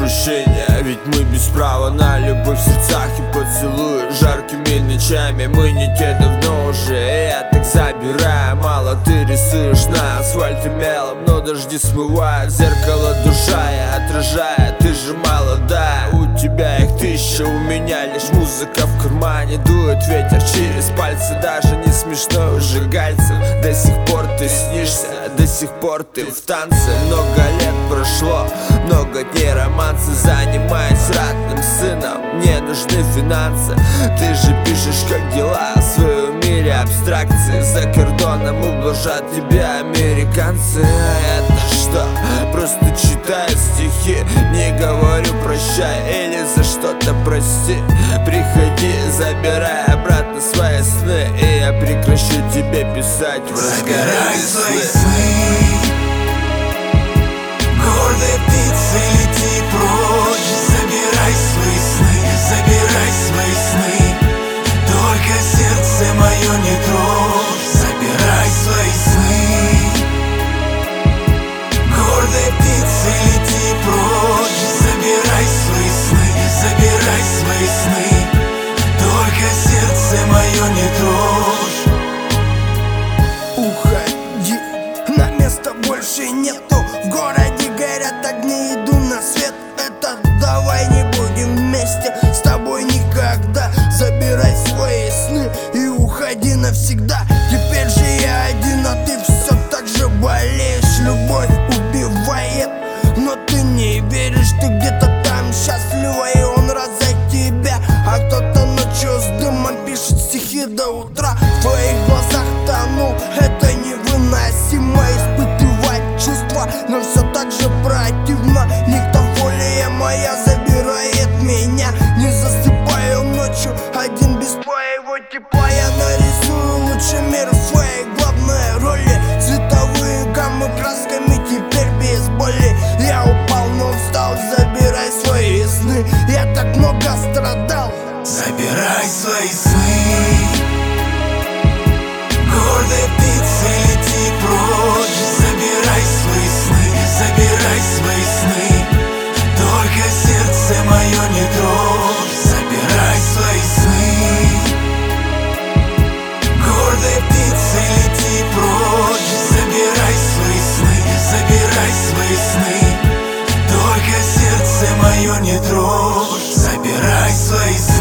прощения, ведь мы без права на любовь в сердцах и поцелуи. Жаркими ночами мы не те давно уже, я так забираю. Мало ты рисуешь на асфальте мелом, но дожди смывают зеркало душа и отражает. Ты же молодая, у тебя их тысяча, у меня лишь музыка в кармане. Дует ветер через пальцы, даже не смешно уже гальцев. До сих пор ты снишься, до сих пор ты в танце. Много лет прошло, много дней романса. Занимаюсь ратным сыном, мне нужны финансы. Ты же пишешь, как дела в своем мире абстракции. За кордоном ублажат тебя американцы. Это что? Просто читаю стихи, не говорю прощай или за что-то прости. Приходи, забирай обратно свои сны, и я прекращу тебе писать в Забирай свои сны, гордой птицей лети прочь. Забирай свои сны, забирай свои сны, только сердце мое не трожь. Забирай свои сны, гордой птицей лети прочь. Забирай свои сны, забирай свои сны, только сердце мое не трожь. Уходи, на место больше нету. В городе горят огни, иду на свет. Это давай не будем вместе с тобой никогда. Забирай свои сны и уходи навсегда. Теперь же я один, а ты все так же болеешь. Любовь убивает, но ты не веришь. Ты где-то там счастлива, и он рад за тебя. А кто-то ночью с дымом пишет стихи до утра. В твоих глазах тону, это невыносимо. Испытывать чувства, но все так же противно. Никтофолия моя забирает меня. Не засыпаю ночью один без твоего тепла. Я нарисую лучший мир в своей главной роли. Цветовые гаммы красками теперь без боли. Я упал, но встал, забирай свои сны. Я так много страдал. Забирай свои сны, гордой птицей лети прочь. Забирай свои сны, забирай свои сны, только сердце мое не трожь. Забирай свои сны, гордой птицей лети прочь. Забирай свои сны, забирай свои сны, только сердце мое не трожь. Забирай свои сны.